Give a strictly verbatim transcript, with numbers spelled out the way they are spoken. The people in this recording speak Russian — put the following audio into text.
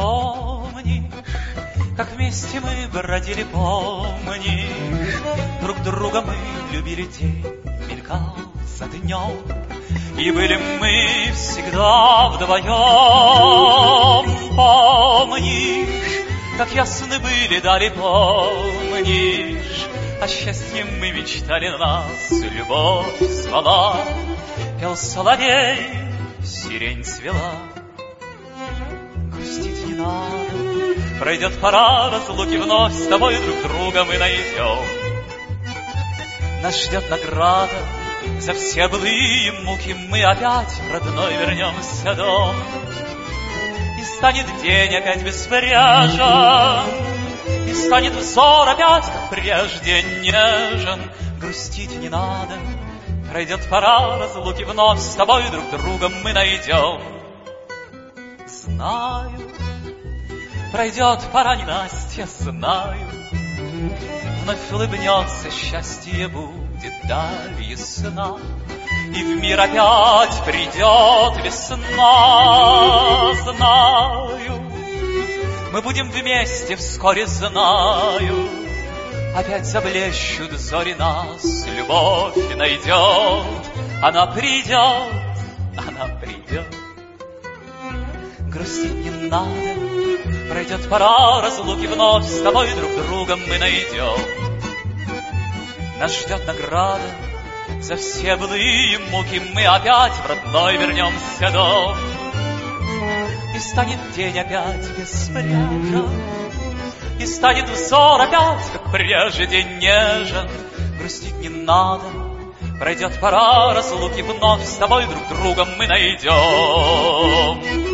Помнишь, как вместе мы бродили, помнишь, друг друга мы любили, день мелькал за днем, и были мы всегда вдвоем. Помнишь, как ясны были дали, помнишь, о счастье мы мечтали, нас любовь звала, пел соловей, сирень цвела. Грустить не надо, пройдет пора разлуки, вновь с тобой друг друга мы найдем. Нас ждет награда за все былые муки, мы опять в родной вернемся дом. И станет день опять беспряжен, и станет взор опять, как прежде, нежен. Грустить не надо, пройдет пора разлуки, вновь с тобой друг друга мы найдем. Знаю, пройдет пора ненастья, знаю, вновь улыбнется счастье, будет даль ясна, и в мир опять придет весна. Знаю, мы будем вместе вскоре, знаю, опять заблещут зори, нас любовь найдет. Она придет, она придет. Грустить не надо, пройдет пора разлуки, вновь с тобой друг друга мы найдем. Нас ждет награда за все былые муки, мы опять в родной вернемся дом. И станет день опять беспряжен, и станет взор опять, как прежде, нежен. Грустить не надо, пройдет пора разлуки, вновь с тобой друг друга мы найдем.